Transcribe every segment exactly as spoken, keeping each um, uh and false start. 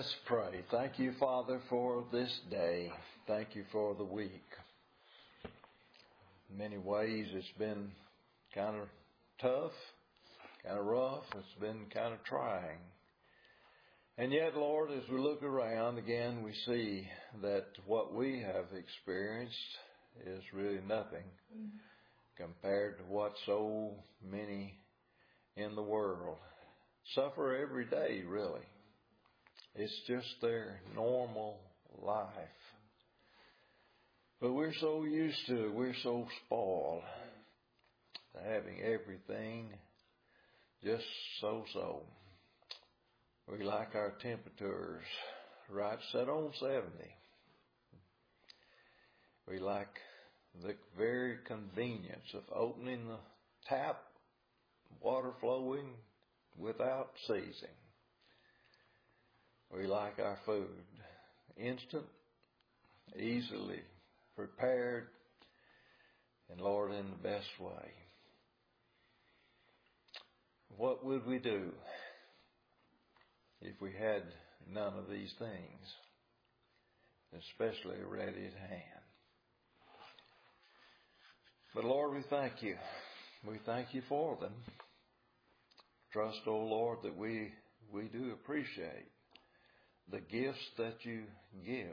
Let's pray. Thank you, Father, for this day. Thank you for the week. In many ways, it's been kind of tough, kind of rough. It's been kind of trying. And yet, Lord, as we look around, again, we see that what we have experienced is really nothing mm-hmm. compared to what so many in the world suffer every day, really. It's just their normal life. But we're so used to it. We're so spoiled to having everything just so-so. We like our temperatures right set on seventy. We like the very convenience of opening the tap, water flowing without ceasing. We like our food instant, easily prepared, and Lord, in the best way. What would we do if we had none of these things, especially ready at hand? But Lord, we thank you. We thank you for them. Trust, O Lord, that we, we do appreciate the gifts that you give.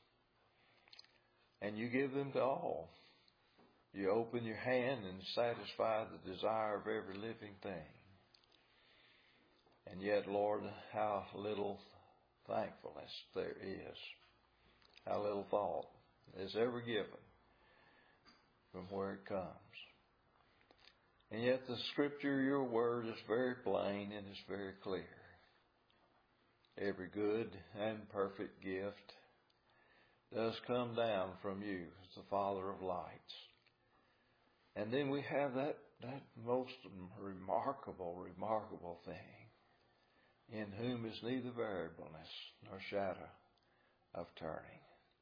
And you give them to all. You open your hand and satisfy the desire of every living thing. And yet, Lord, how little thankfulness there is. How little thought is ever given from where it comes. And yet the Scripture, your word, is very plain and is very clear. Every good and perfect gift does come down from you as the Father of lights. And then we have that, that most remarkable, remarkable thing, in whom is neither variableness nor shadow of turning.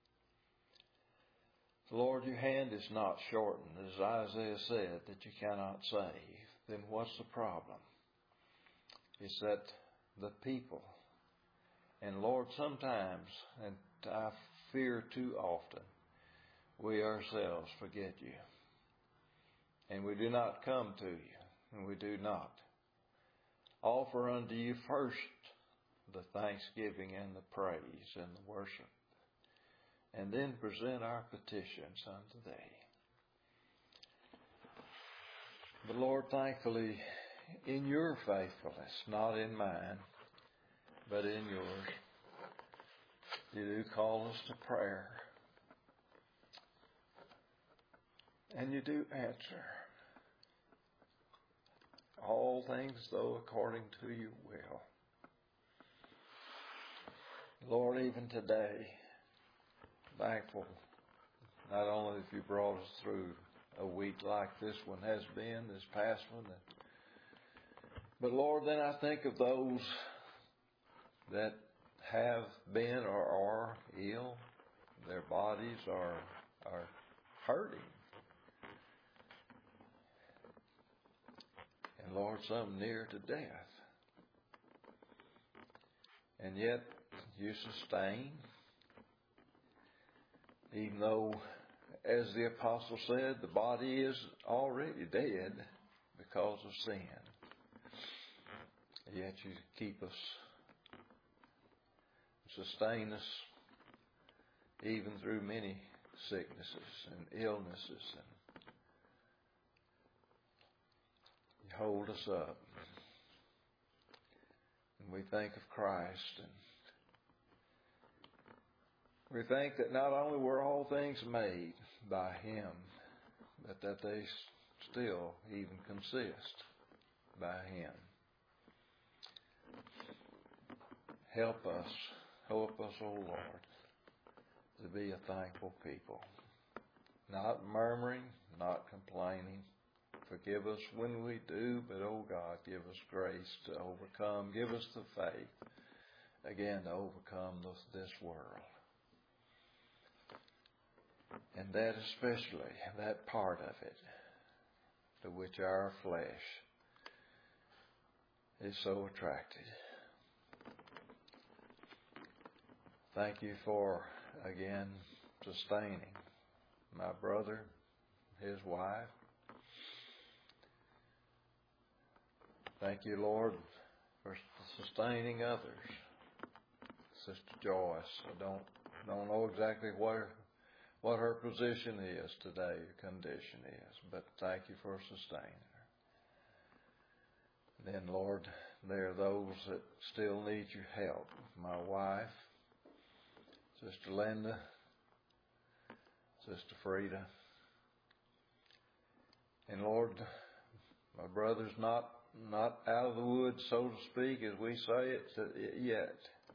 Lord, your hand is not shortened, as Isaiah said, that you cannot save. Then what's the problem? It's that the people, and Lord, sometimes, and I fear too often, we ourselves forget you. And we do not come to you, and we do not offer unto you first the thanksgiving and the praise and the worship, and then present our petitions unto thee. But Lord, thankfully, in your faithfulness, not in mine, but in yours, you do call us to prayer. And you do answer. All things, though, according to your will. Lord, even today, thankful not only that you brought us through a week like this one has been, this past one, but Lord, then I think of those that have been or are ill. Their bodies are are hurting. And Lord, some near to death. And yet you sustain, even though, as the apostle said, the body is already dead because of sin. Yet you keep us, sustain us, even through many sicknesses and illnesses. And you hold us up. And we think of Christ. And we think that not only were all things made by Him, but that they still even consist by Him. Help us, help us, O Lord, to be a thankful people. Not murmuring, not complaining. Forgive us when we do, but, oh God, give us grace to overcome. Give us the faith, again, to overcome this, this world. And that especially, that part of it, to which our flesh is so attracted. Thank you for, again, sustaining my brother, his wife. Thank you, Lord, for sustaining others. Sister Joyce, I don't don't know exactly where what her position is today, her condition is, but thank you for sustaining her. Then, Lord, there are those that still need your help. My wife, Sister Linda, Sister Frida. And Lord, my brother's not not out of the woods, so to speak, as we say it yet.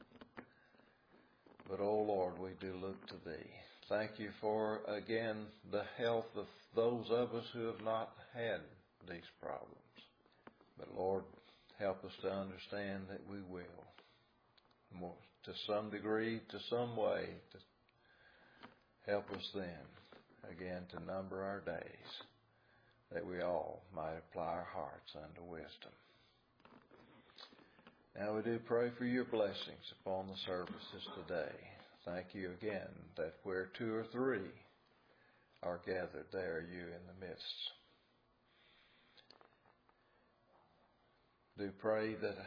But, oh Lord, we do look to Thee. Thank you for, again, the health of those of us who have not had these problems. But, Lord, help us to understand that we will. More, to some degree, to some way, to help us then, again, to number our days, that we all might apply our hearts unto wisdom. Now we do pray for your blessings upon the services today. Thank you again that where two or three are gathered, there you in the midst. Do pray that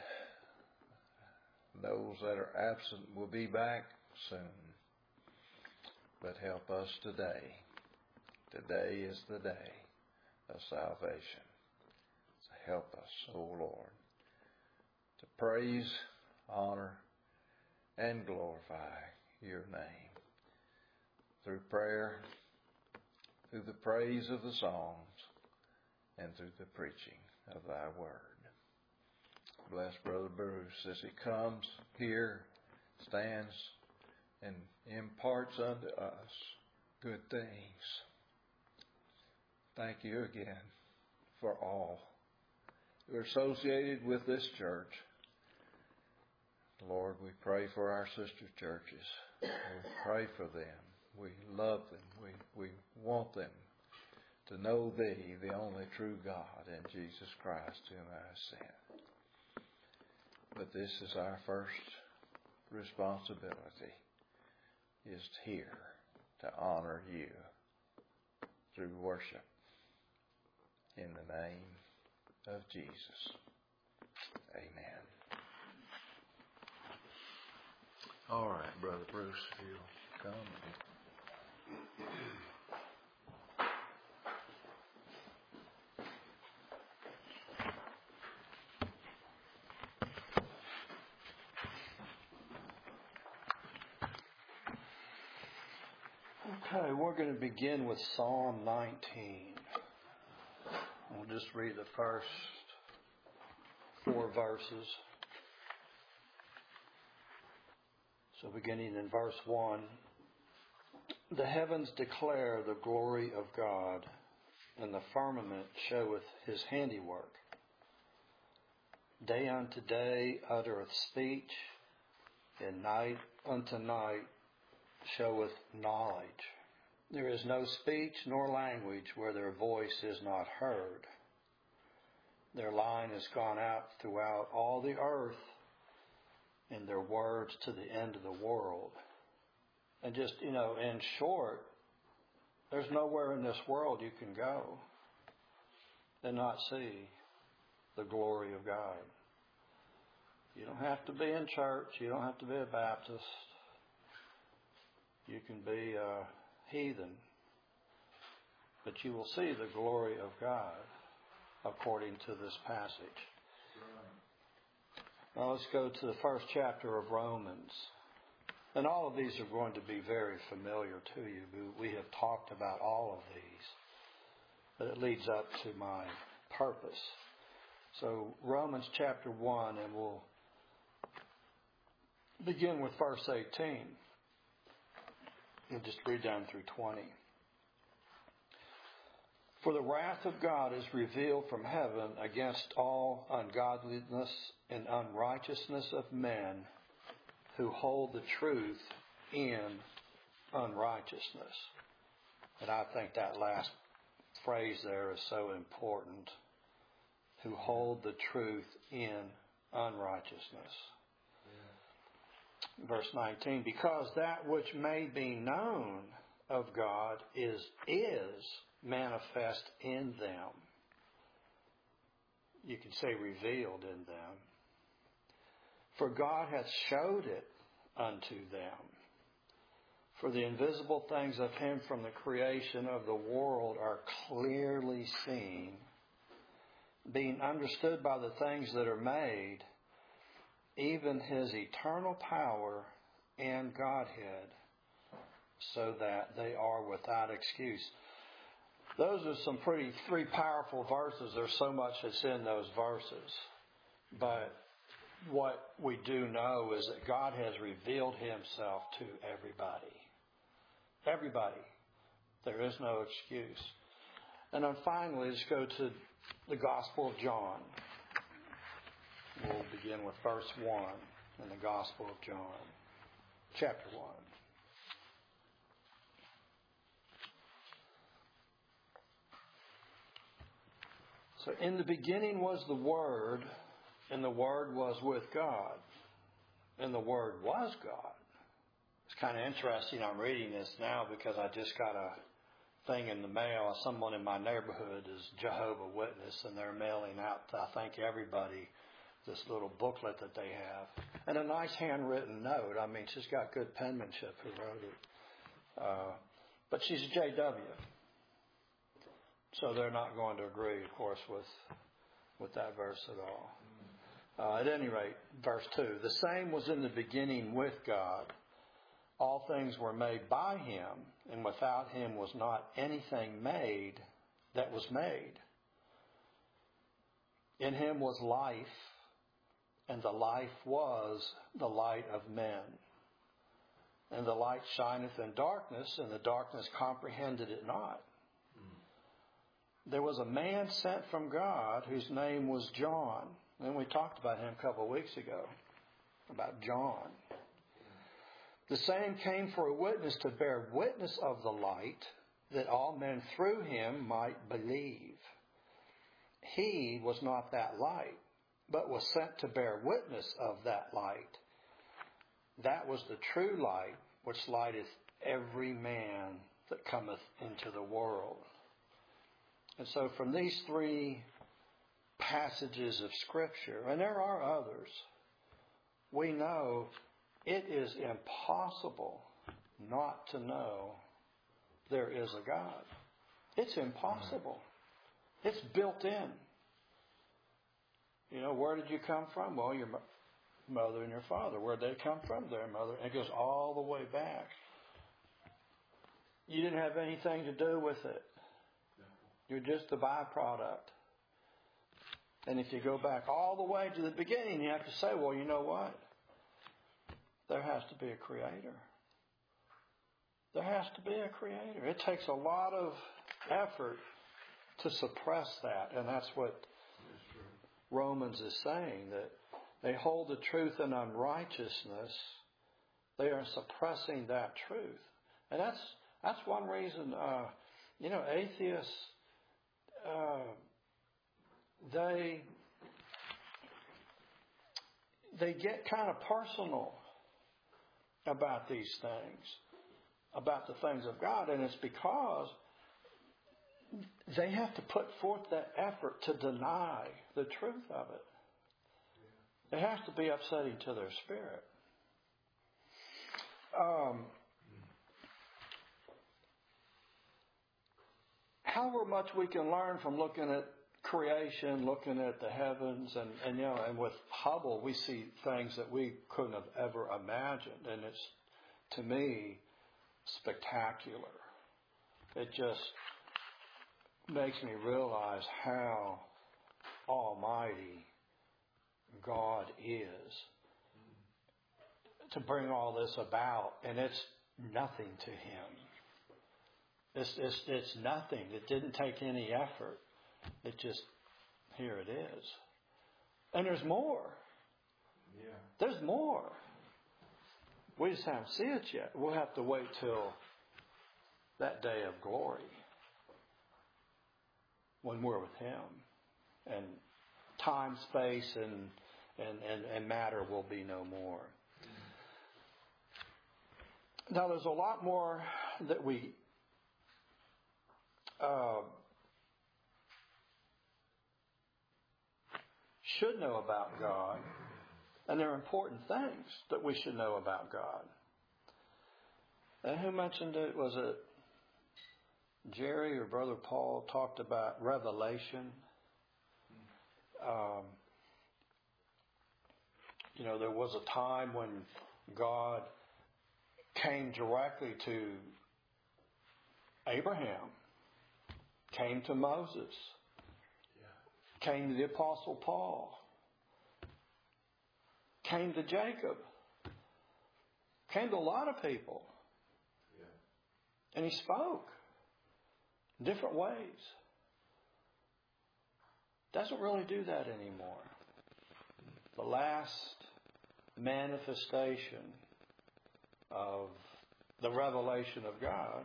those that are absent will be back soon. But help us today. Today is the day of salvation. So help us, O Lord, to praise, honor, and glorify your name through prayer, through the praise of the songs, and through the preaching of thy word. Bless Brother Bruce as he comes here, stands, and imparts unto us good things. Thank you again for all who are associated with this church. Lord, we pray for our sister churches. We pray for them. We love them. We, we want them to know Thee, the only true God, and Jesus Christ, whom I have sent. But this is our first responsibility, is here to honor you through worship in the name of Jesus. Amen. All right, Brother Bruce, if you'll come. Okay, we're going to begin with Psalm nineteen. We'll just read the first four verses. So beginning in verse one, the heavens declare the glory of God, and the firmament showeth his handiwork. Day unto day uttereth speech, and night unto night showeth knowledge. There is no speech nor language where their voice is not heard. Their line is gone out throughout all the earth, and their words to the end of the world. And just, you know, in short, there's nowhere in this world you can go and not see the glory of God. You don't have to be in church. You don't have to be a Baptist. You can be a heathen, but you will see the glory of God according to this passage. Now let's go to the first chapter of Romans. And all of these are going to be very familiar to you. We have talked about all of these, but it leads up to my purpose. So Romans chapter one, and we'll begin with verse eighteen. And just read down through twenty. For the wrath of God is revealed from heaven against all ungodliness and unrighteousness of men who hold the truth in unrighteousness. And I think that last phrase there is so important. Who hold the truth in unrighteousness. verse nineteen, because that which may be known of God is is manifest in them. You can say revealed in them. For God hath showed it unto them. For the invisible things of him from the creation of the world are clearly seen, being understood by the things that are made, even his eternal power and Godhead, so that they are without excuse. Those are some pretty three powerful verses. There's so much that's in those verses. But what we do know is that God has revealed himself to everybody. Everybody. There is no excuse. And then finally, let's go to the Gospel of John. We'll begin with verse one in the Gospel of John, chapter one. So, in the beginning was the Word, and the Word was with God, and the Word was God. It's kind of interesting. I'm reading this now because I just got a thing in the mail. Someone in my neighborhood is Jehovah's Witness, and they're mailing out to, I think, everybody this little booklet that they have. And a nice handwritten note. I mean, she's got good penmanship who wrote it. Uh, but she's a J W. So they're not going to agree, of course, with with that verse at all. Uh, at any rate, verse two. The same was in the beginning with God. All things were made by him, and without him was not anything made that was made. In him was life, and the life was the light of men. And the light shineth in darkness, and the darkness comprehended it not. There was a man sent from God whose name was John. And we talked about him a couple of weeks ago, about John. The same came for a witness to bear witness of the light, that all men through him might believe. He was not that light, but was sent to bear witness of that light. That was the true light, which lighteth every man that cometh into the world. And so from these three passages of Scripture, and there are others, we know it is impossible not to know there is a God. It's impossible. It's built in. You know, where did you come from? Well, your mother and your father. Where did they come from? Their mother. And it goes all the way back. You didn't have anything to do with it. You're just a byproduct. And if you go back all the way to the beginning, you have to say, well, you know what? There has to be a creator. There has to be a creator. It takes a lot of effort to suppress that. And that's what Romans is saying, that they hold the truth in unrighteousness. They are suppressing that truth. And that's that's one reason, uh, you know, atheists, uh, they they get kind of personal about these things, about the things of God, and it's because they have to put forth that effort to deny the truth of it. It has to be upsetting to their spirit. Um, however much we can learn from looking at creation, looking at the heavens, and, and you know, and with Hubble we see things that we couldn't have ever imagined, and it's, to me, spectacular. It just makes me realize how almighty God is to bring all this about, and it's nothing to him. It's, it's, it's nothing. It didn't take any effort. It just, here it is. And there's more. Yeah. There's more. We just haven't seen it yet. We'll have to wait till that day of glory when we're with him. And time, space, and, and, and, and matter will be no more. Now, there's a lot more that we uh, should know about God, and there are important things that we should know about God. And who mentioned it? Was it Jerry or Brother Paul talked about revelation? Um, you know, there was a time when God came directly to Abraham, came to Moses, came to the Apostle Paul, came to Jacob, came to a lot of people. And he spoke in different ways. Doesn't really do that anymore. The last manifestation of the revelation of God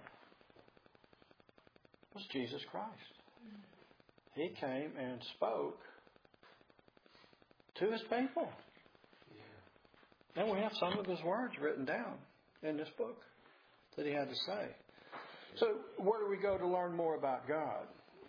was Jesus Christ. He came and spoke to his people. And we have some of his words written down in this book that he had to say. So where do we go to learn more about God?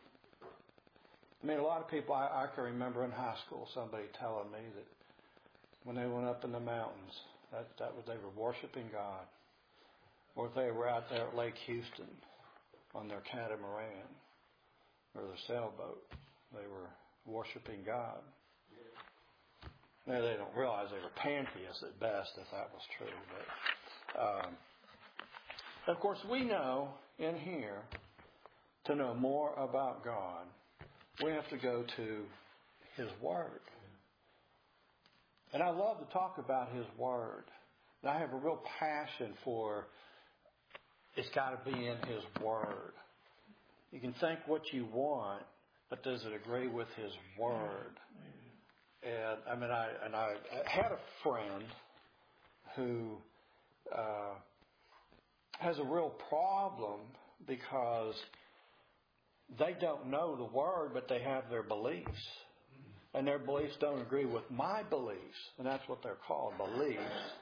I mean, a lot of people, I, I can remember in high school somebody telling me that when they went up in the mountains, that, that was they were worshiping God. Or if they were out there at Lake Houston on their catamaran or their sailboat, they were worshiping God. Now, they don't realize they were pantheists at best, if that was true. But um, of course, we know in here, to know more about God, we have to go to His Word. And I love to talk about His Word. And I have a real passion for it's got to be in His Word. You can think what you want, but does it agree with His Word? And I mean, I and I, I had a friend who uh, has a real problem because they don't know the Word, but they have their beliefs. And their beliefs don't agree with my beliefs. And that's what they're called, beliefs.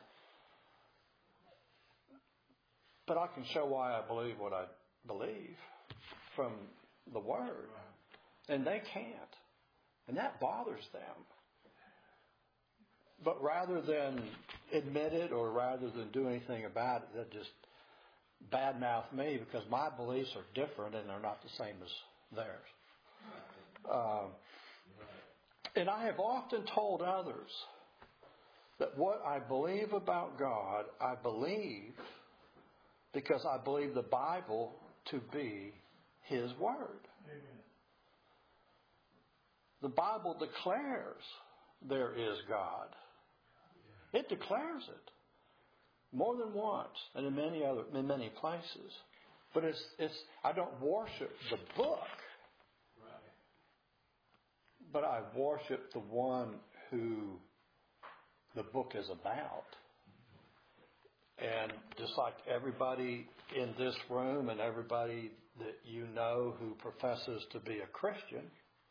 But I can show why I believe what I believe from the Word. And they can't. And that bothers them. But rather than admit it or rather than do anything about it, they just badmouth me because my beliefs are different and they're not the same as theirs. Um, and I have often told others that what I believe about God, I believe because I believe the Bible to be His Word. Amen. The Bible declares there is God. It declares it more than once and in many other in many places. But it's it's I don't worship the book, but I worship the one who the book is about. And just like everybody in this room and everybody that you know who professes to be a Christian,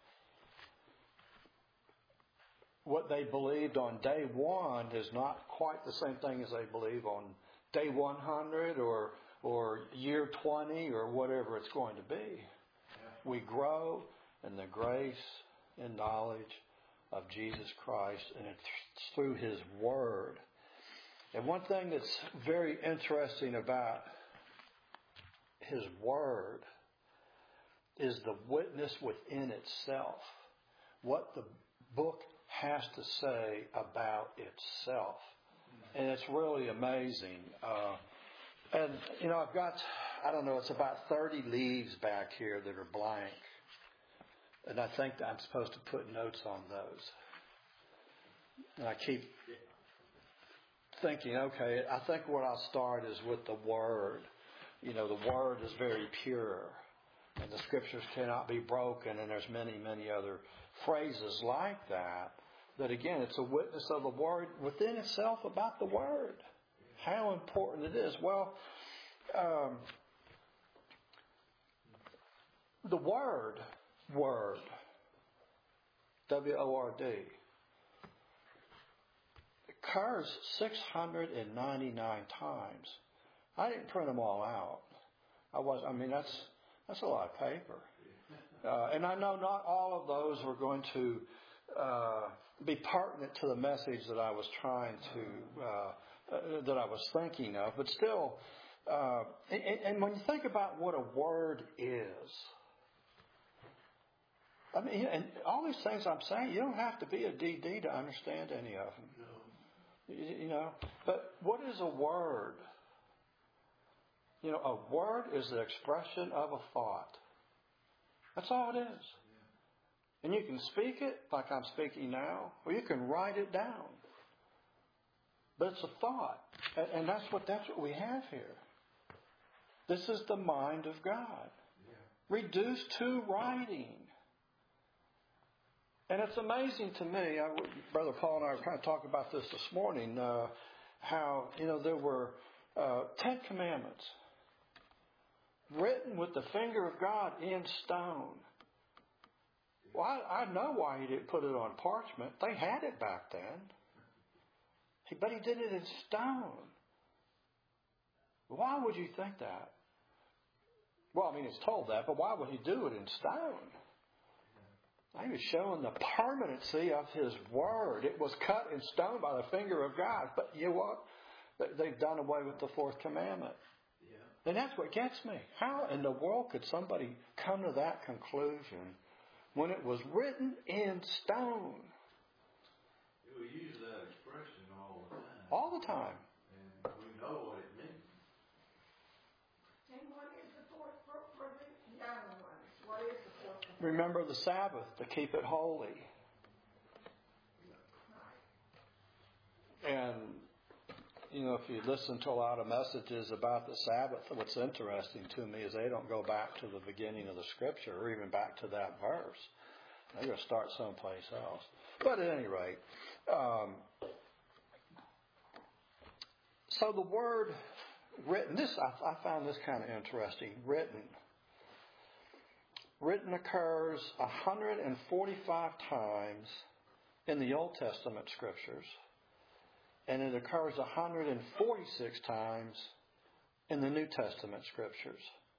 what they believed on day one is not quite the same thing as they believe on day one hundred or or year twenty or whatever it's going to be. We grow in the grace and knowledge of Jesus Christ, and it's through His Word. And one thing that's very interesting about His Word is the witness within itself. What the book has to say about itself. And it's really amazing. Uh, and, you know, I've got, I don't know, it's about thirty leaves back here that are blank. And I think that I'm supposed to put notes on those. And I keep thinking, okay, I think what I'll start is with the Word. You know, the Word is very pure. And the Scriptures cannot be broken. And there's many, many other phrases like that. That again, it's a witness of the Word within itself about the Word. How important it is. Well, um, the Word, Word, W O R D, occurs six hundred ninety-nine times I didn't print them all out. I was. I mean, that's that's a lot of paper. Uh, and I know not all of those were going to uh, be pertinent to the message that I was trying to, uh, uh, that I was thinking of. But still, uh, and, and when you think about what a word is, I mean, and all these things I'm saying, you don't have to be a D D to understand any of them. No. You, you know, but what is a word? You know, a word is the expression of a thought. That's all it is. And you can speak it like I'm speaking now, or you can write it down. But it's a thought. And, and that's what that's what we have here. This is the mind of God. Reduced to writing. And it's amazing to me, I, Brother Paul and I were kind of talking about this this morning, uh, how, you know, there were uh, Ten Commandments written with the finger of God in stone. Well, I, I know why he didn't put it on parchment. They had it back then. He, but he did it in stone. Why would you think that? Well, I mean, it's told that, but why would he do it in stone? He was showing the permanency of his word. It was cut in stone by the finger of God. But you know what? They've done away with the fourth commandment. And that's what gets me. How in the world could somebody come to that conclusion when it was written in stone? We use that expression all the time. All the time. And we know what it means. And what is the fourth for, for the young ones? What is the fourth? Remember the Sabbath to keep it holy. And you know, if you listen to a lot of messages about the Sabbath, what's interesting to me is they don't go back to the beginning of the Scripture or even back to that verse. They're going to start someplace else. But at any rate, um, so the word written, this I, I found this kind of interesting. Written. Written occurs one hundred forty-five times in the Old Testament Scriptures. And it occurs one hundred forty-six times in the New Testament Scriptures.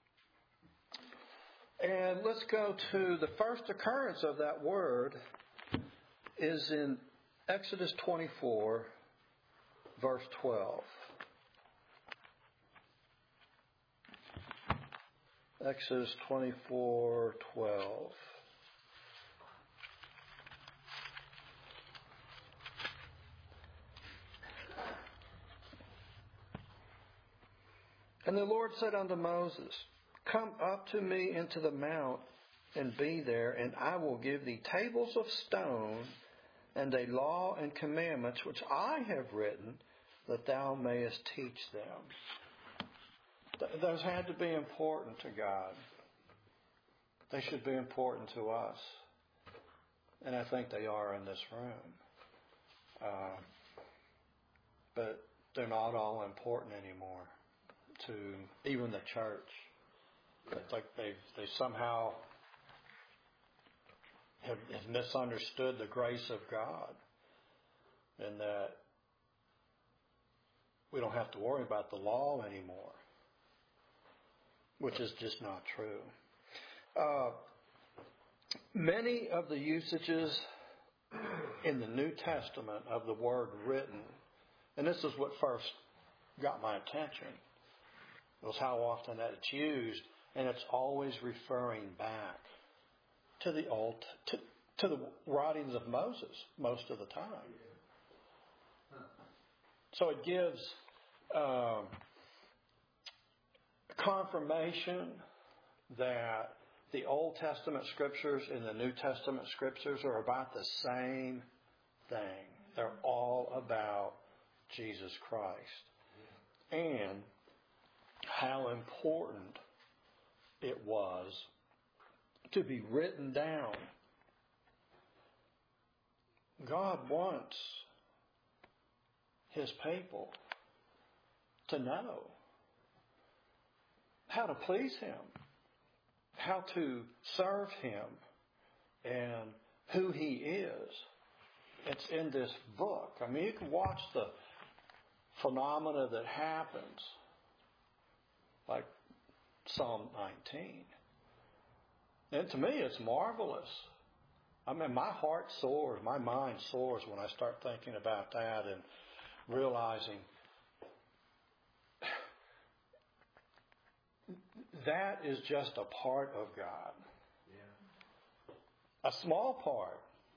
And let's go to the first occurrence of that word is in Exodus twenty-four, verse twelve. Exodus twenty-four, twelve. And the Lord said unto Moses, Come up to me into the mount, and be there, and I will give thee tables of stone, and a law and commandments which I have written, that thou mayest teach them. Th- those had to be important to God. They should be important to us. And I think they are in this room. Uh, but they're not all important anymore to even the church. It's like they they somehow have, have misunderstood the grace of God, and that we don't have to worry about the law anymore, which is just not true. Uh, many of the usages in the New Testament of the word written, and this is what first got my attention, was how often that it's used, and it's always referring back to the old, to, to the writings of Moses most of the time. So it gives um, confirmation that the Old Testament Scriptures and the New Testament Scriptures are about the same thing. They're all about Jesus Christ. And how important it was to be written down. God wants His people to know how to please Him, how to serve Him, and who He is. It's in this book. I mean, you can watch the phenomena that happens like Psalm nineteen. And to me, it's marvelous. I mean, my heart soars, my mind soars when I start thinking about that and realizing that is just a part of God. Yeah. A small part.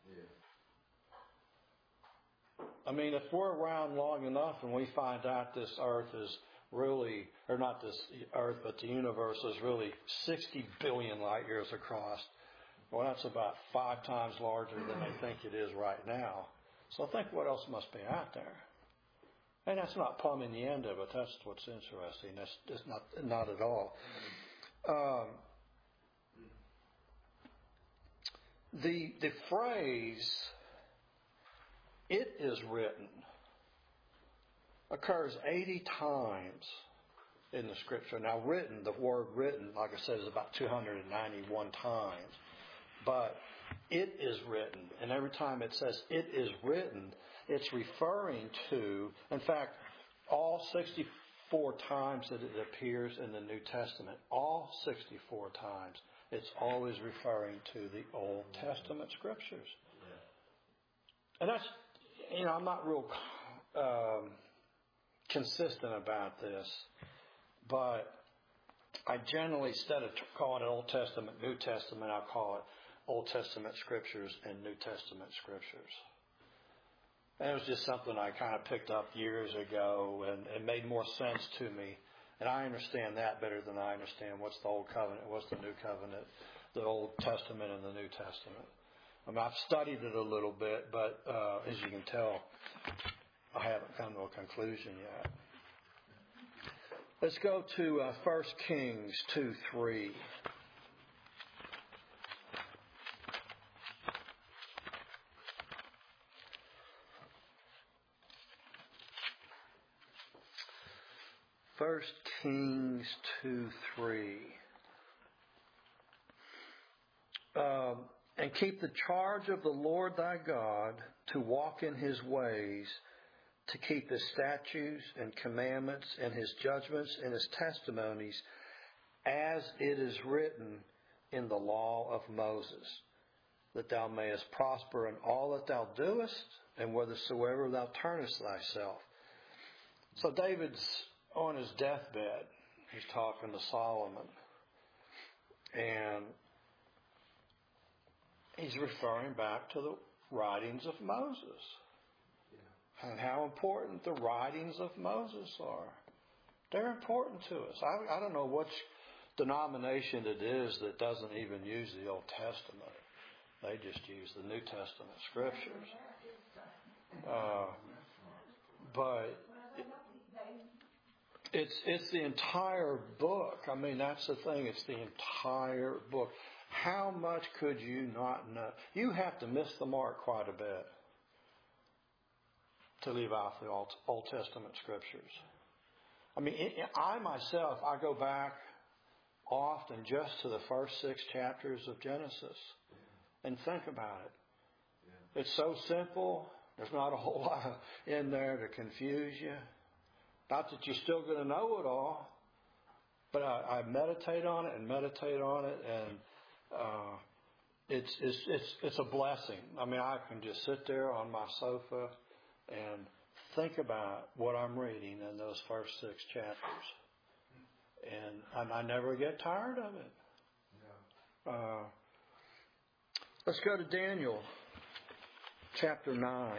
Yeah. I mean, if we're around long enough and we find out this earth is really, or not this earth, but the universe is really sixty billion light years across, well, that's about five times larger than they think it is right now. So think what else must be out there. And that's not plumbing the end of it. That's what's interesting. That's just not not at all. Um, the the phrase "it is written" occurs eighty times in the Scripture. Now, written, the word "written," like I said, is about two hundred ninety-one times. But it is written, and every time it says "it is written," it's referring to, in fact, all sixty-four times that it appears in the New Testament, all sixty-four times, it's always referring to the Old Testament Scriptures. And that's, you know, I'm not real um, consistent about this, but I generally, instead of calling it Old Testament, New Testament, I call it Old Testament Scriptures and New Testament Scriptures. And it was just something I kind of picked up years ago, and it made more sense to me. And I understand that better than I understand what's the Old Covenant, what's the New Covenant, the Old Testament and the New Testament. I mean, I've studied it a little bit, but uh, as you can tell, I haven't come to a conclusion yet. Let's go to uh, First Kings two three. First Kings two three. Um, and keep the charge of the Lord thy God, to walk in his ways, to keep his statutes and commandments and his judgments and his testimonies, as it is written in the law of Moses, that thou mayest prosper in all that thou doest, and whithersoever thou turnest thyself. So David's on his deathbed. He's talking to Solomon. And he's referring back to the writings of Moses. And how important the writings of Moses are. They're important to us. I, I don't know which denomination it is that doesn't even use the Old Testament. They just use the New Testament Scriptures. Uh, but it's it's the entire book. I mean, that's the thing. It's the entire book. How much could you not know? You have to miss the mark quite a bit to leave out the Old, Old Testament Scriptures. I mean, I myself, I go back often just to the first six chapters of Genesis and think about it. It's so simple. There's not a whole lot in there to confuse you. Not that you're still going to know it all, but I, I meditate on it and meditate on it, and uh, it's it's it's it's a blessing. I mean, I can just sit there on my sofa and think about what I'm reading in those first six chapters, and I, I never get tired of it. Uh, let's go to Daniel, chapter nine.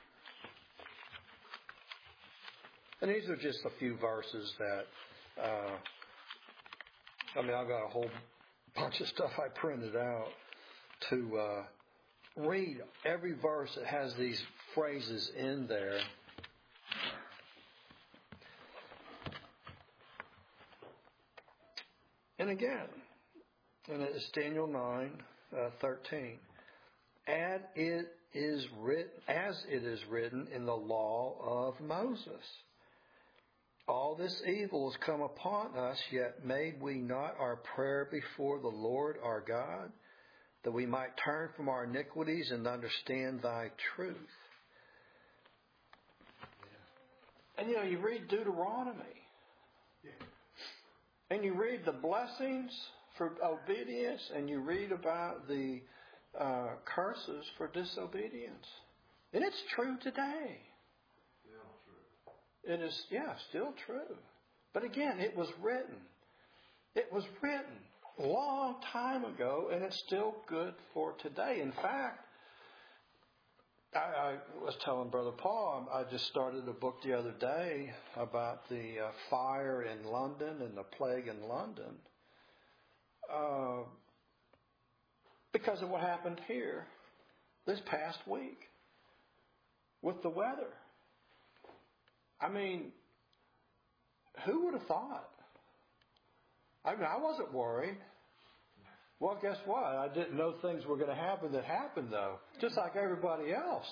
And these are just a few verses that, uh, I mean, I've got a whole bunch of stuff I printed out to uh, read every verse that has these phrases in there. And again, and it's Daniel nine, uh, thirteen. And it is written, as it is written in the law of Moses. All this evil has come upon us, yet made we not our prayer before the Lord our God, that we might turn from our iniquities and understand thy truth. Yeah. And you know, you read Deuteronomy. Yeah. And you read the blessings for obedience, and you read about the uh, curses for disobedience. And it's true today. It is, yeah, still true. But again, it was written. It was written a long time ago, and it's still good for today. In fact, I, I was telling Brother Paul, I just started a book the other day about the uh, fire in London and the plague in London. Uh, because of what happened here this past week with the weather. I mean, who would have thought? I mean, I wasn't worried. Well, guess what? I didn't know things were going to happen that happened, though, just like everybody else.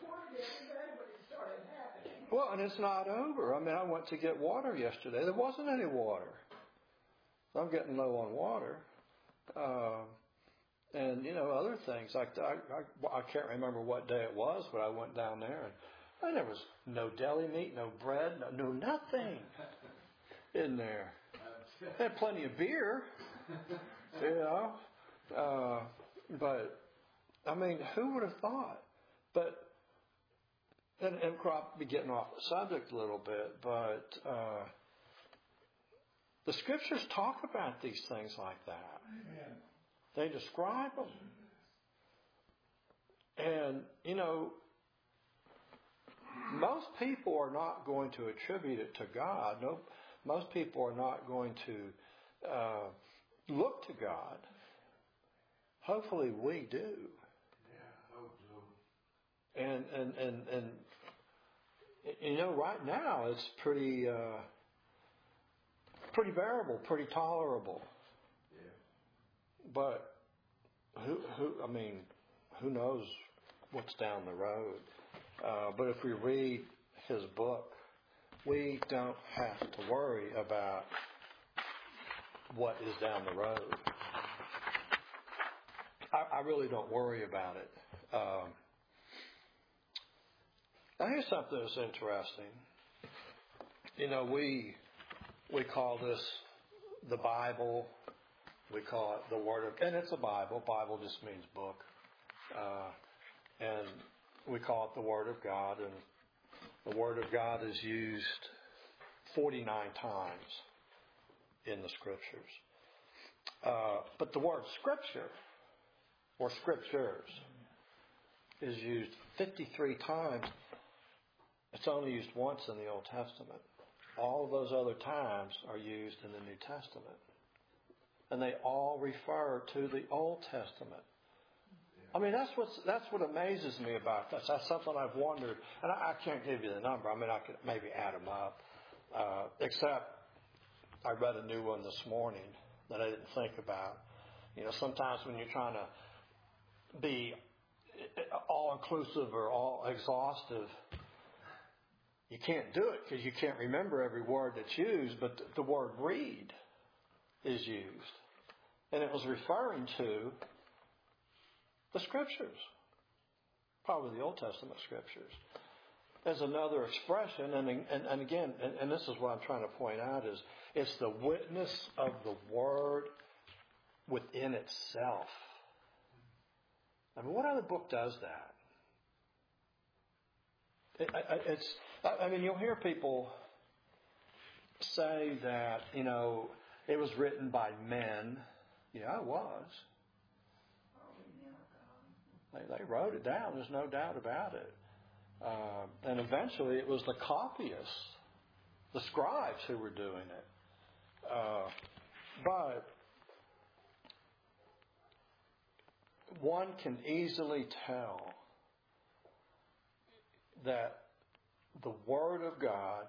Well, and it's not over. I mean, I went to get water yesterday. There wasn't any water. I'm getting low on water. Uh, and, you know, other things. Like I, I, I can't remember what day it was, but I went down there, and, and there was no deli meat, no bread, no, no nothing in there. They had plenty of beer, you know. Uh, but, I mean, who would have thought? But, and, and I'll be getting off the subject a little bit, but uh, the Scriptures talk about these things like that. Amen. They describe them. And, you know, most people are not going to attribute it to God. No, most people are not going to uh, look to God. Hopefully we do. Yeah, I hope so. And, and, and, and you know, right now it's pretty, uh, pretty bearable, pretty tolerable. Yeah. But who, who, I mean, who knows what's down the road? Uh, but if we read his book, we don't have to worry about what is down the road. I, I really don't worry about it. Um, now here's something that's interesting. You know, we we call this the Bible. We call it the Word of, and it's a Bible. Bible just means book, uh, and we call it the Word of God. And the Word of God is used forty-nine times in the Scriptures. Uh, but the word Scripture or Scriptures is used fifty-three times. It's only used once in the Old Testament. All of those other times are used in the New Testament. And they all refer to the Old Testament. I mean, that's what's, that's what amazes me about this. That's something I've wondered. And I, I can't give you the number. I mean, I could maybe add them up. Uh, except I read a new one this morning that I didn't think about. You know, sometimes when you're trying to be all-inclusive or all-exhaustive, you can't do it because you can't remember every word that's used, but the word read is used. And it was referring to the Scriptures, probably the Old Testament Scriptures. There's another expression, and, and, and again, and, and this is what I'm trying to point out, is it's the witness of the Word within itself. I mean, what other book does that? It, it's, I mean, you'll hear people say that, you know, it was written by men. Yeah, it was. They, they wrote it down. There's no doubt about it. Uh, and eventually it was the copyists, the scribes who were doing it. Uh, but one can easily tell that the Word of God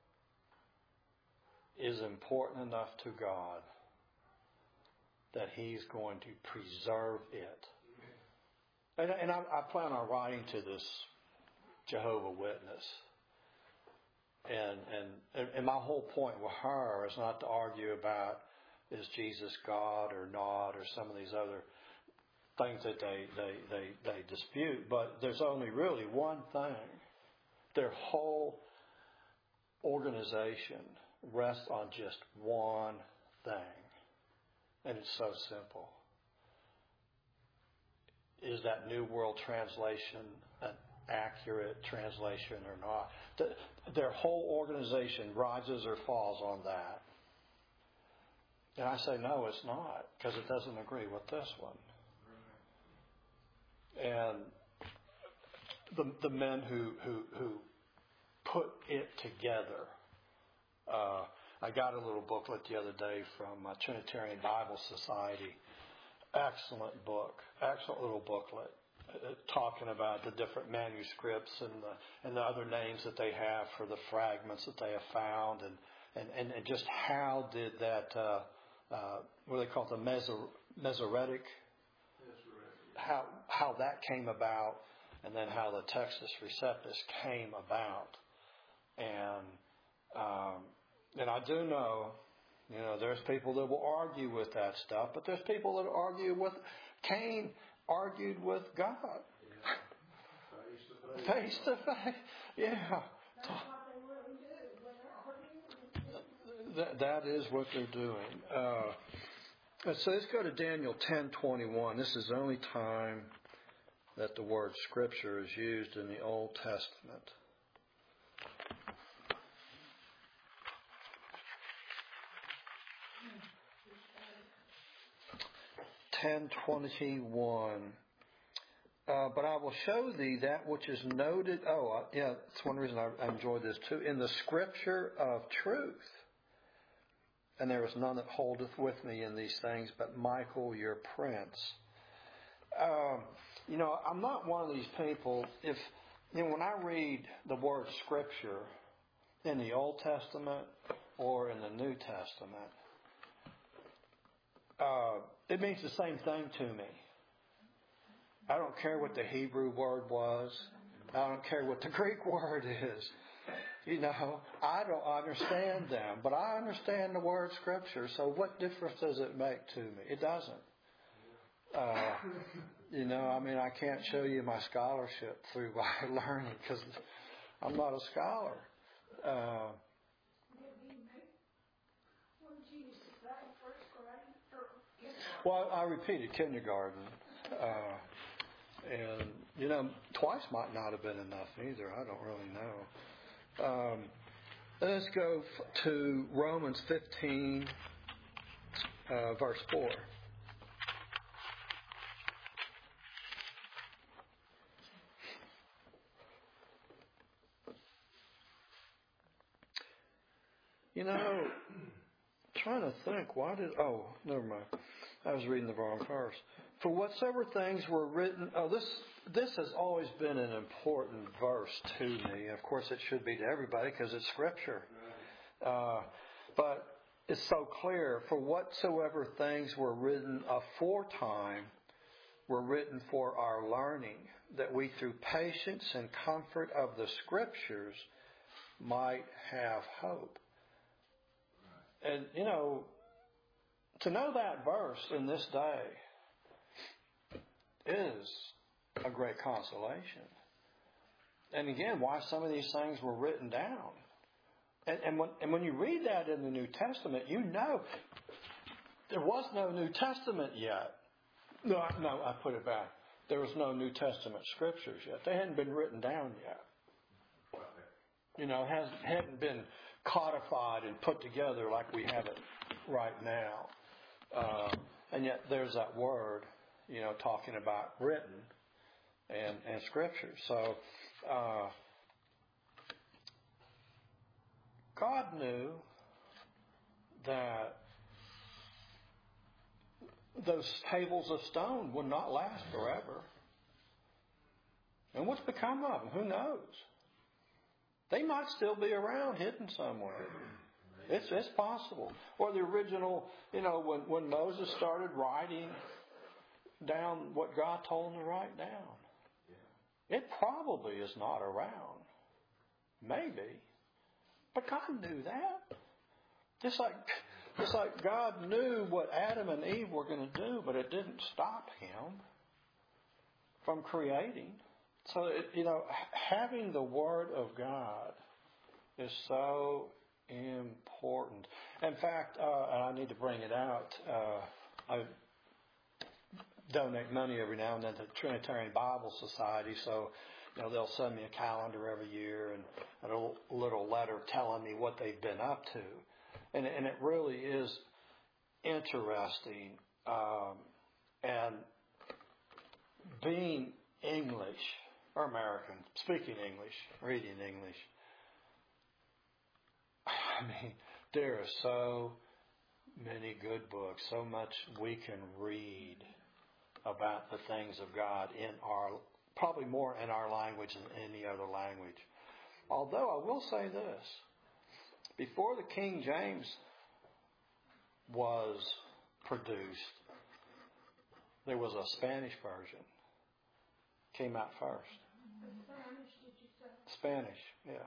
is important enough to God that He's going to preserve it. And, and I, I plan on writing to this Jehovah Witness. And, and, and my whole point with her is not to argue about is Jesus God or not or some of these other things that they, they, they, they dispute. But there's only really one thing. Their whole organization rests on just one thing, and it's so simple. Is that New World Translation an accurate translation or not? The, their whole organization rises or falls on that. And I say, no, it's not, because it doesn't agree with this one. And the the men who who, who put it together, uh, I got a little booklet the other day from uh, Trinitarian Bible Society. Excellent book, excellent little booklet, uh, talking about the different manuscripts and the and the other names that they have for the fragments that they have found, and and, and, and just how did that uh, uh, what do they call it, the Mesor- Masoretic, how how that came about, and then how the Textus Receptus came about, and um, and I do know. You know, there's people that will argue with that stuff, but there's people that argue with, Cain argued with God. Yeah. Face to face. Yeah. That's what they really do when they're arguing. That, that is what they're doing. Uh, so let's go to Daniel ten twenty-one. This is the only time that the word Scripture is used in the Old Testament. ten twenty-one. Uh, but I will show thee that which is noted. Oh, uh, yeah, that's one reason I, I enjoyed this too. In the Scripture of truth. And there is none that holdeth with me in these things, but Michael your prince. Um, you know, I'm not one of these people. If you know, when I read the word Scripture in the Old Testament or in the New Testament, Uh, it means the same thing to me. I don't care what the Hebrew word was. I don't care what the Greek word is. You know, I don't understand them, but I understand the word Scripture. So what difference does it make to me? It doesn't. Uh, you know, I mean, I can't show you my scholarship through my learning because I'm not a scholar. Uh, Well, I repeated kindergarten, uh, and you know, twice might not have been enough either. I don't really know. Um, let's go f- to Romans fifteen, uh, verse four. You know, trying to think. Why did? Oh, never mind. I was reading the wrong verse. For whatsoever things were written, oh, this this has always been an important verse to me. Of course, it should be to everybody because it's Scripture. Uh, but it's so clear. For whatsoever things were written aforetime were written for our learning, that we through patience and comfort of the Scriptures might have hope. And, you know, to know that verse in this day is a great consolation. And again, why some of these things were written down. And, and, when, and when you read that in the New Testament, you know there was no New Testament yet. No, no, I put it back. There was no New Testament scriptures yet. They hadn't been written down yet. You know, hasn't hadn't been codified and put together like we have it right now. Uh, and yet there's that word, you know, talking about written and, and scripture. So uh, God knew that those tables of stone would not last forever. And what's become of them? Who knows? They might still be around hidden somewhere. It's, it's possible. Or the original, you know, when, when Moses started writing down what God told him to write down. It probably is not around. Maybe. But God knew that. Just like, just like God knew what Adam and Eve were going to do, but it didn't stop him from creating. So, it, you know, having the Word of God is so important. In fact, uh, and I need to bring it out, uh, I donate money every now and then to the Trinitarian Bible Society, so you know they'll send me a calendar every year and a little letter telling me what they've been up to, and and it really is interesting. Um, and being English or American, speaking English, reading English, I mean, there are so many good books, so much we can read about the things of God in our, probably more in our language than any other language. Although I will say this, before the King James was produced, there was a Spanish version. Came out first. Spanish, did you say? Spanish, yeah.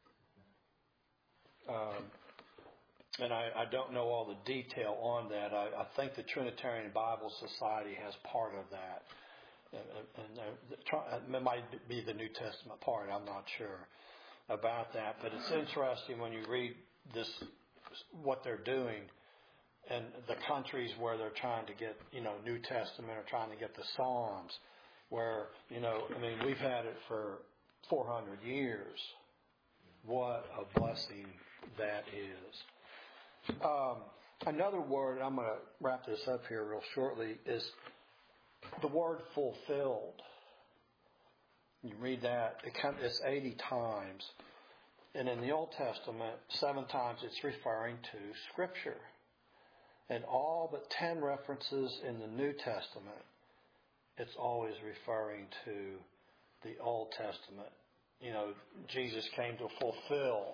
Um, and I, I don't know all the detail on that. I, I think the Trinitarian Bible Society has part of that. And, and, and it might be the New Testament part. I'm not sure about that. But it's interesting when you read this, what they're doing, and the countries where they're trying to get, you know, New Testament or trying to get the Psalms, where, you know, I mean, we've had it for four hundred years. What a blessing that is. Um, another word, I'm going to wrap this up here real shortly, is the word fulfilled. You read that, it comes, it's eighty times. And in the Old Testament, seven times it's referring to Scripture. And all but ten references in the New Testament, it's always referring to the Old Testament. You know, Jesus came to fulfill.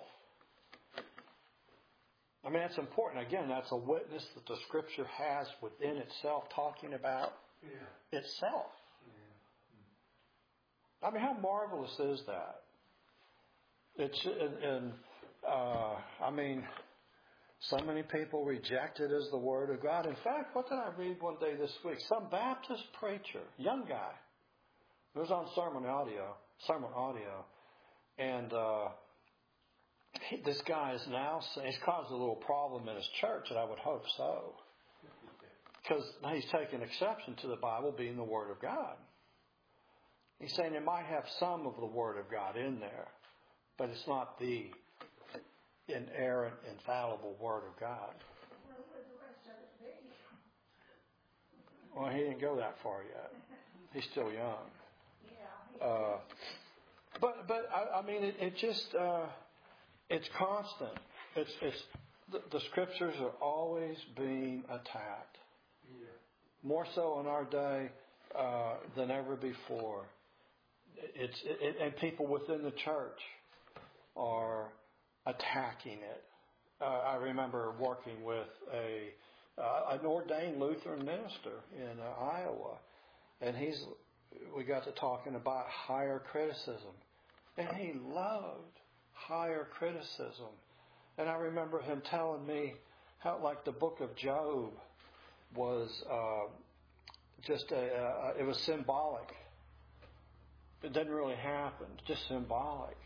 I mean, that's important. Again, that's a witness that the Scripture has within itself, talking about yeah. itself. Yeah. I mean, how marvelous is that? It's and, and uh, I mean, so many people reject it as the Word of God. In fact, what did I read one day this week? Some Baptist preacher, young guy, it was on sermon audio, sermon audio, and uh, he, this guy is now saying, he's caused a little problem in his church, and I would hope so, because he's taken exception to the Bible being the Word of God. He's saying it might have some of the Word of God in there, but it's not the inerrant, infallible Word of God. Well, would the rest of it be? Well, he didn't go that far yet. He's still young. Yeah. Uh, but but I, I mean, it, it just uh, it's constant. It's it's the, the Scriptures are always being attacked. Yeah. More so in our day uh, than ever before. It's it, and people within the church are attacking it. Uh, I remember working with a uh, an ordained Lutheran minister in uh, Iowa, and he's we got to talking about higher criticism, and he loved higher criticism. And I remember him telling me how, like, the book of Job was uh, just a, a it was symbolic. It didn't really happen, just symbolic.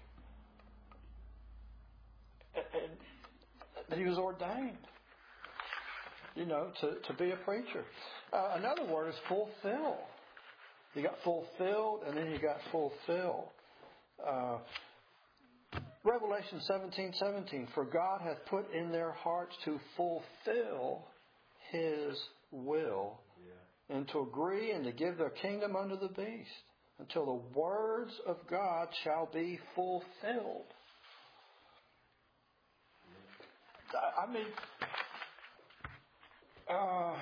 And he was ordained, you know, to, to be a preacher. Uh, another word is fulfill. You got fulfilled, and then you got fulfill. Uh, Revelation seventeen seventeen. For God hath put in their hearts to fulfill His will, yeah. and to agree and to give their kingdom unto the beast, until the words of God shall be fulfilled. I mean, uh,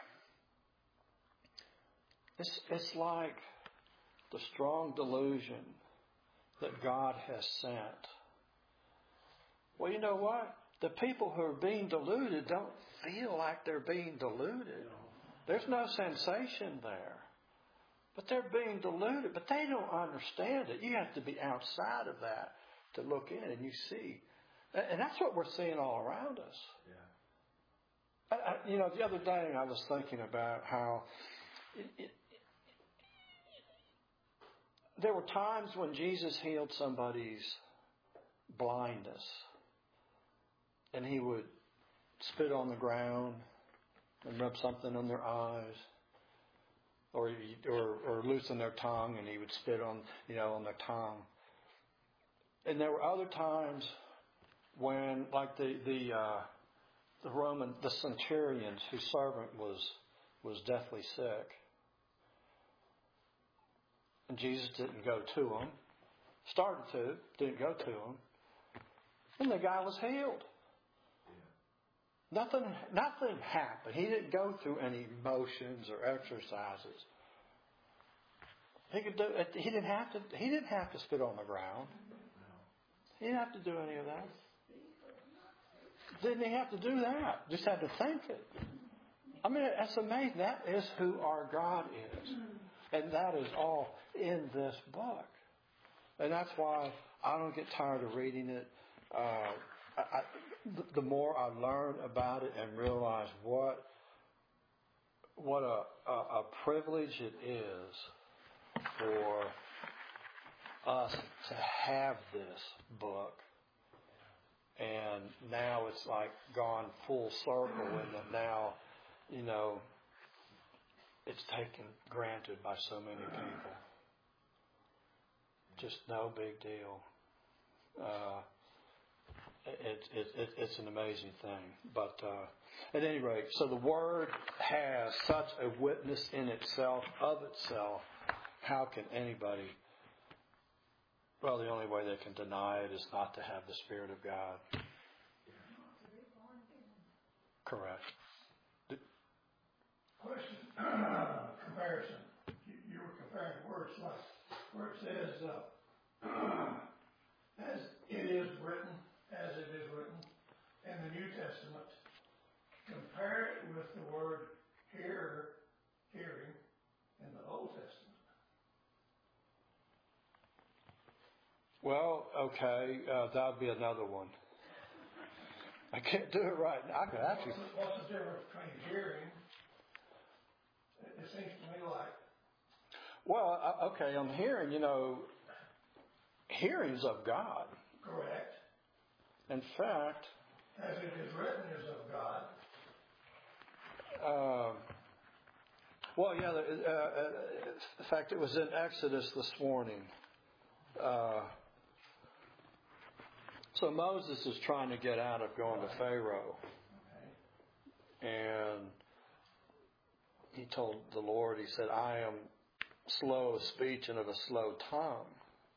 it's, it's like the strong delusion that God has sent. Well, you know what? The people who are being deluded don't feel like they're being deluded. There's no sensation there. But they're being deluded. But they don't understand it. You have to be outside of that to look in and you see. And that's what we're seeing all around us. Yeah. I, I, you know, the other day I was thinking about how it, it, there were times when Jesus healed somebody's blindness. and he would spit on the ground and rub something on their eyes, or or or loosen their tongue, and he would spit on you know on their tongue. And there were other times when, like the the uh, the Roman the centurion whose servant was was deathly sick, and Jesus didn't go to him. Started to, didn't go to him, and the guy was healed. Nothing, nothing happened. He didn't go through any motions or exercises. He could do. He didn't have to. He didn't have to spit on the ground. He didn't have to do any of that. Didn't he have to do that? Just had to think it. I mean, that's amazing. That is who our God is, and that is all in this book. And that's why I don't get tired of reading it. Uh, I, I, the more I learn about it and realize what what a, a, a privilege it is for us to have this book. And now it's like gone full circle, and that now, you know, it's taken granted by so many people. Just no big deal. Uh, it, it, it, it's an amazing thing. But uh, at any rate, so the Word has such a witness in itself, of itself. How can anybody... Well, the only way they can deny it is not to have the Spirit of God. Correct. Question, comparison. You, you were comparing words like where it says, uh, as it is written, as it is written in the New Testament. Compare it with the word hear, hearing in the Old Testament. Well, okay, uh, that would be another one. I can't do it right now. I could actually. What's the, what's the difference between hearing? It, it seems to me like. Well, uh, okay, on hearing, you know, hearing's of God. Correct. In fact, as it is written is of God. Uh, well, yeah. The, uh, uh, in fact, it was in Exodus this morning. Uh, So Moses is trying to get out of going to Pharaoh. And he told the Lord, he said, I am slow of speech and of a slow tongue.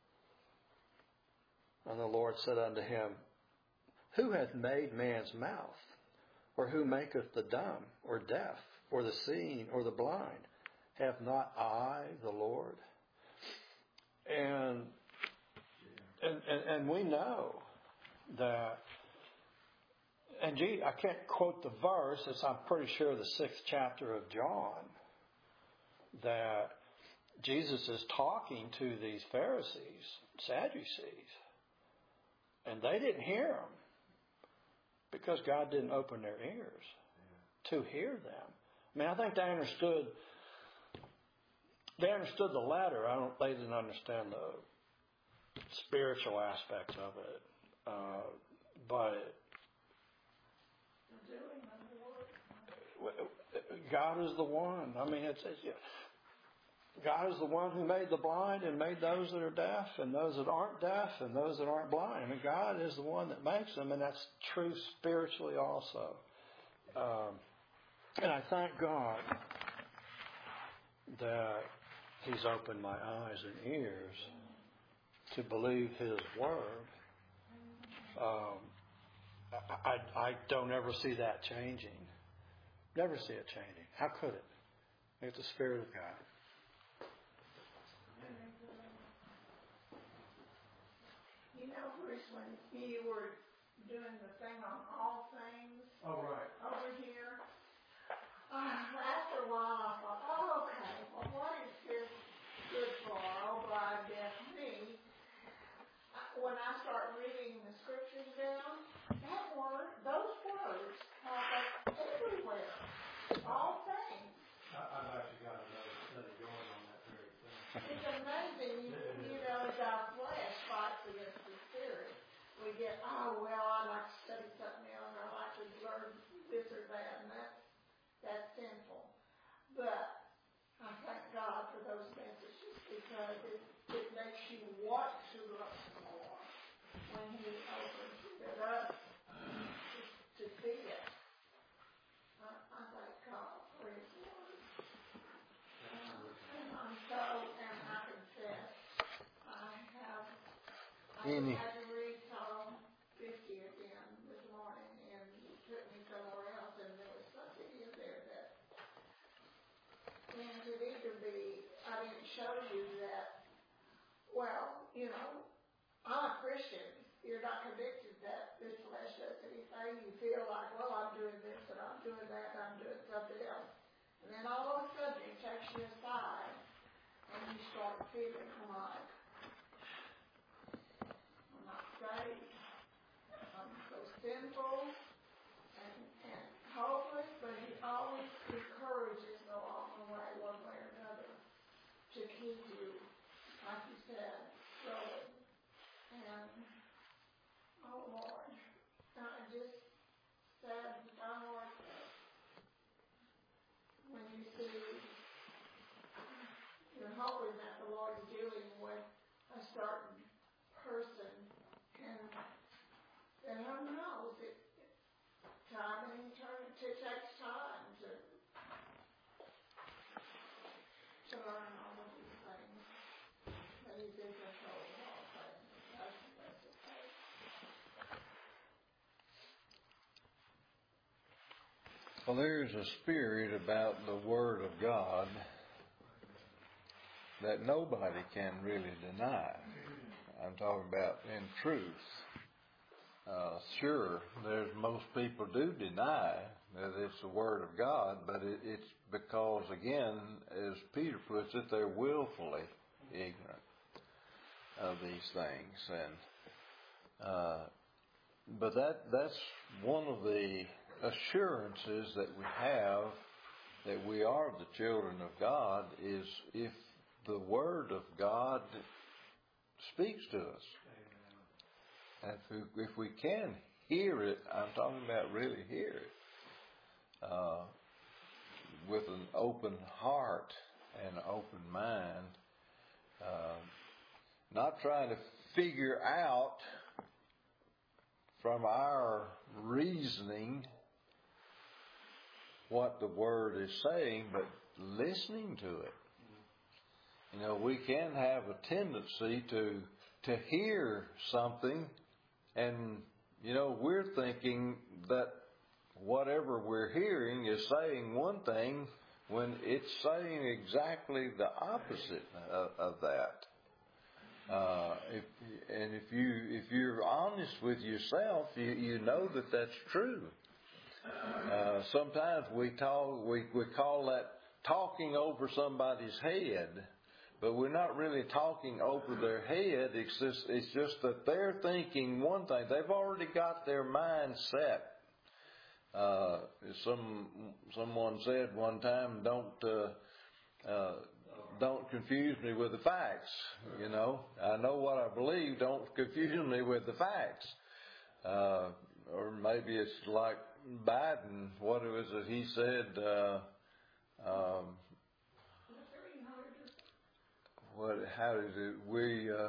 And the Lord said unto him, Who hath made man's mouth? Or who maketh the dumb, or deaf, or the seeing, or the blind? Have not I the Lord? And and, and, and we know that, and gee, I can't quote the verse, it's I'm pretty sure the sixth chapter of John, that Jesus is talking to these Pharisees, Sadducees, and they didn't hear him because God didn't open their ears to hear them. I mean, I think they understood. They understood the letter. I don't. They didn't understand the spiritual aspects of it. Uh, but God is the one. I mean, it's, it's God is the one who made the blind and made those that are deaf and those that aren't deaf and those that aren't blind. I mean, God is the one that makes them, and that's true spiritually also. Um, and I thank God that He's opened my eyes and ears to believe His Word. Um, I, I, I don't ever see that changing. Never see it changing. How could it? It's the Spirit of God. You know, Bruce, when you were doing the thing on all things Oh, right. over here, uh, after a while I thought, oh, okay, well, what is this good for? Oh, but I guess me. When I start reading the scriptures down, that word, those words pop up everywhere. All things. I, I've actually got another study going on that very thing. It's amazing. You, you know, as our flesh fights against the spirit, we get, oh, well, I'd like to study something else. Any. I had to read Psalm fifty again this morning, and it took me somewhere else, and there was something in there that, and it need to be, I didn't show you that, well, you know, I'm a Christian. You're not convicted that this flesh does anything. You feel like, well, I'm doing this, and I'm doing that, and I'm doing something else. And then all of a sudden, it takes you aside, and you start feeling like, I'm not saved. I'm so sinful and, and hopeless, but he always encourages along the way, one way or another, to keep you, like you said, going. And, oh Lord, I just said to my heart that when you see, you're hoping that the Lord is dealing with a certain person, and and who knows, it, it time and eternity, it takes time to to learn all of these things, that he's in control of all things. That's the best of faith. Well, there's a spirit about the Word of God that nobody can really deny. I'm talking about in truth. Uh, sure, there's most people do deny that it's the Word of God, but it, it's because, again, as Peter puts it, they're willfully ignorant of these things. And uh, but that that's one of the assurances that we have that we are the children of God, is if the Word of God speaks to us. And if we, if we can hear it, I'm talking about really hear it, uh, with an open heart and an open mind, uh, not trying to figure out from our reasoning what the Word is saying, but listening to it. You know, we can have a tendency to to hear something, and, you know, we're thinking that whatever we're hearing is saying one thing when it's saying exactly the opposite of, of that. Uh, if, and if you if you're honest with yourself, you, you know that that's true. Uh, sometimes we talk, we, we call that talking over somebody's head, but we're not really talking over their head. It's just, it's just that they're thinking one thing. They've already got their mind set. Uh, some someone said one time, "Don't uh, uh, don't confuse me with the facts." You know, I know what I believe. Don't confuse me with the facts. Uh, or maybe it's like Biden. What was it he said? Uh, um, what? How is it? We uh,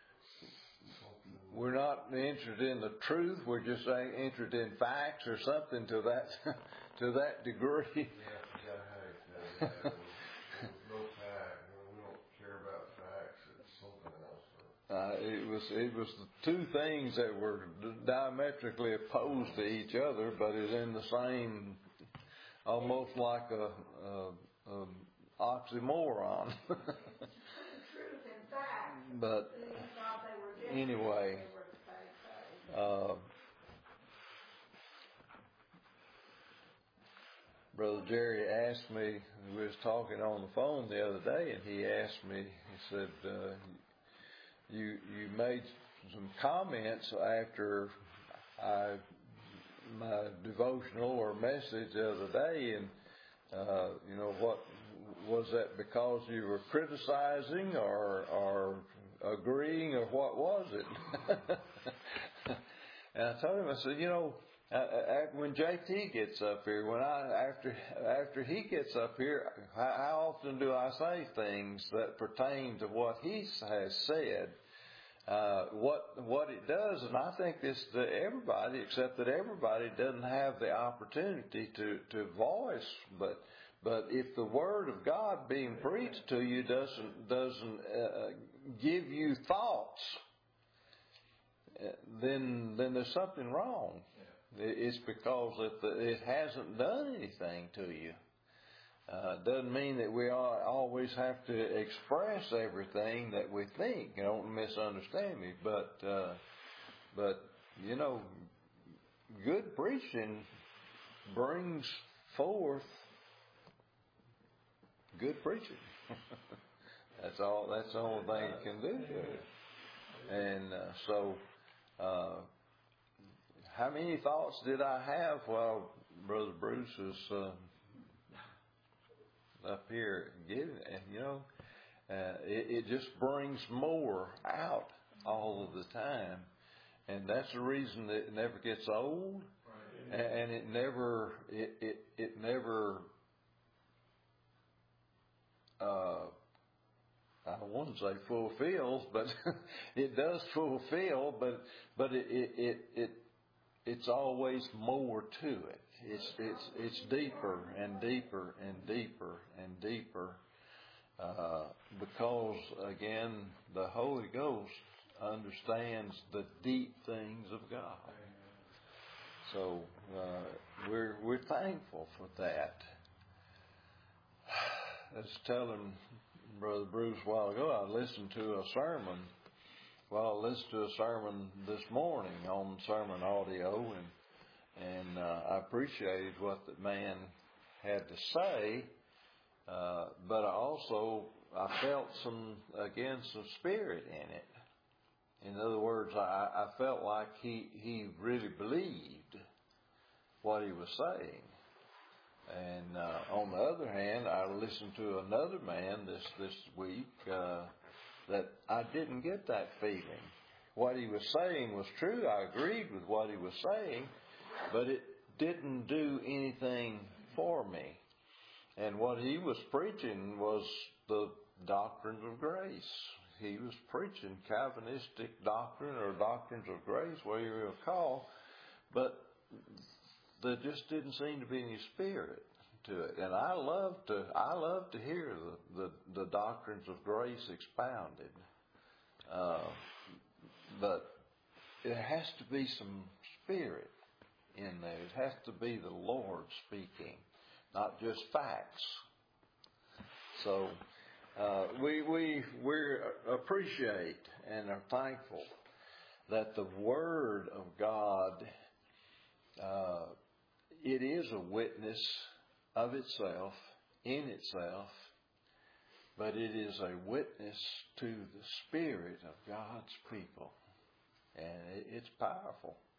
we're not interested in the truth. We're just interested in facts or something to that to that degree. Yeah, yeah, hey, yeah, yeah. No fact. We don't care about facts. It's something else. Uh, it was it was the two things that were diametrically opposed to each other, but is in the same, almost like a, a, a oxymoron. Truth and fact. But He thought they were different. anyway, They were the same thing. uh, Brother Jerry asked me. We was talking on the phone the other day, and he asked me. He said, Uh, You you made some comments after I my devotional or message the other day, and uh, you know, what was that? Because you were criticizing or or agreeing, or what was it? And I told him, I said, you know, uh, uh, when J T gets up here, when I after after he gets up here, how, how often do I say things that pertain to what he has said? Uh, what what it does, and I think this to everybody, except that everybody doesn't have the opportunity to, to voice. But but if the Word of God being preached to you doesn't doesn't uh, give you thoughts, then then there's something wrong. It's because it, it hasn't done anything to you. Uh, doesn't mean that we all, always have to express everything that we think. Don't misunderstand me, but uh, but you know, good preaching brings forth good preaching. That's all. That's the only thing it can do to it. And uh, so, uh, how many thoughts did I have while Brother Bruce was uh, up here giving? And you know, uh, it, it just brings more out all of the time, and that's the reason that it never gets old, and, and it never, it it, it never. Uh, I don't want to say fulfills, but it does fulfill. But but it it, it it it's always more to it. It's it's it's deeper and deeper and deeper and deeper, uh, because again the Holy Ghost understands the deep things of God. So uh, we're we're thankful for that. I was telling Brother Bruce a while ago, I listened to a sermon. Well, I listened to a sermon this morning on sermon audio, and and uh, I appreciated what the man had to say, uh, but I also I felt some again some spirit in it. In other words, I, I felt like he he really believed what he was saying. And uh, on the other hand, I listened to another man this this week uh, that I didn't get that feeling. What he was saying was true. I agreed with what he was saying, but it didn't do anything for me. And what he was preaching was the doctrines of grace. He was preaching Calvinistic doctrine or doctrines of grace, whatever you will call, but there just didn't seem to be any spirit to it. And I love to I love to hear the, the, the doctrines of grace expounded. Uh, but it has to be some spirit in there. It has to be the Lord speaking, not just facts. So uh, we we we appreciate and are thankful that the Word of God, uh, it is a witness of itself, in itself, but it is a witness to the Spirit of God's people. And it, it's powerful.